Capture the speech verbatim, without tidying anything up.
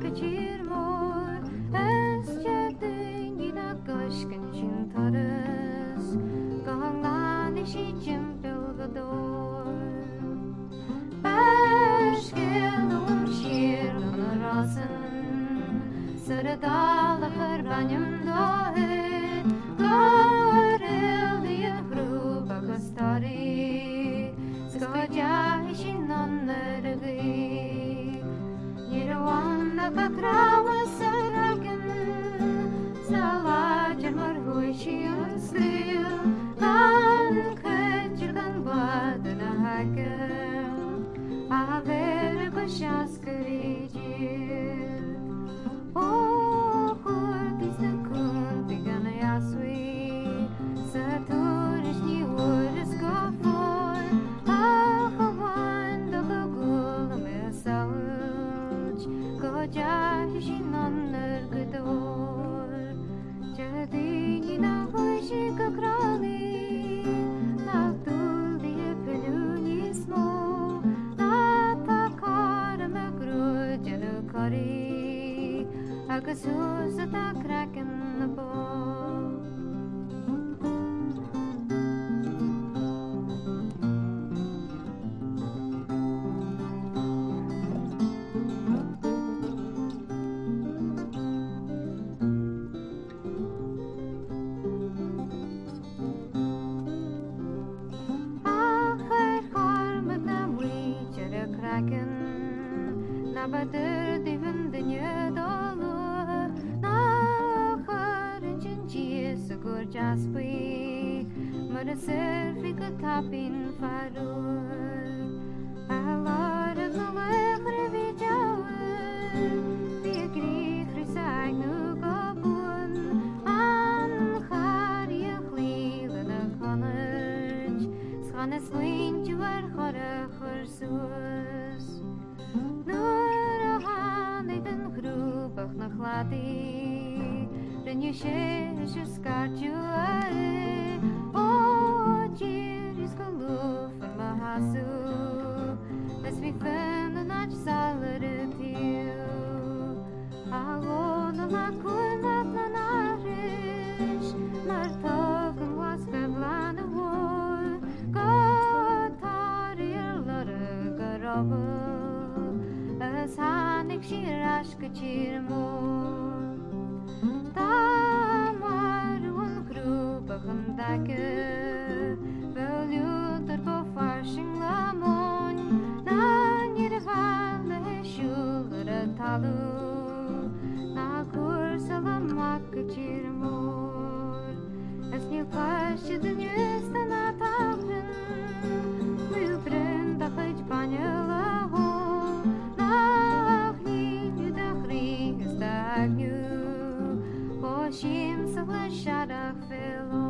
kaçırmor Es çerdin yine kaşkın çin tarız Kahangan işi cımpılgıdor Başkelum şiirden arasın Sıradalı hırbanım doğu Karıl yıhru bakastari Skoca işin onları Yerevan'da kakrava saragın Sala cırmar hoşi ıslıyor Kan kaçırdan badına hakim Haber koşas kırıcı Oh, kurtisne kuntigan yasui Saturishni uris gofor Ahavan dogo gulum esauch Koca hishin onur gudor Jadinina hoshi kakrali Naktul diye pelunismo Natakar megru janukari Agasus at a crack in the ball. Acher harmet na wich at a kraken. Na bader divin de nyedolo. Sigur jaspi Maraser fica tapin farur Alara galech revijaur Via gri frisag nu gabun An charia chlila na college Schanes lintje war chore chursus Nur a han eten grubach na chladi Den je shesh skartju are O jiris geloof en mahasu Les vi vinden at salere tiu Alon la kunat na narish Mar togen was fevlane war Gotar ir lare garabu Es hanik shirash kachirmur Tamarun grubachan dake Veluter på farsing lamon Na nirvale shulere talu Na kursala makachirmor Es nil pasje den justa na tavren Mil brenda chaj banjela ho Na hniju da chringes dagnu Shim sa shadach fel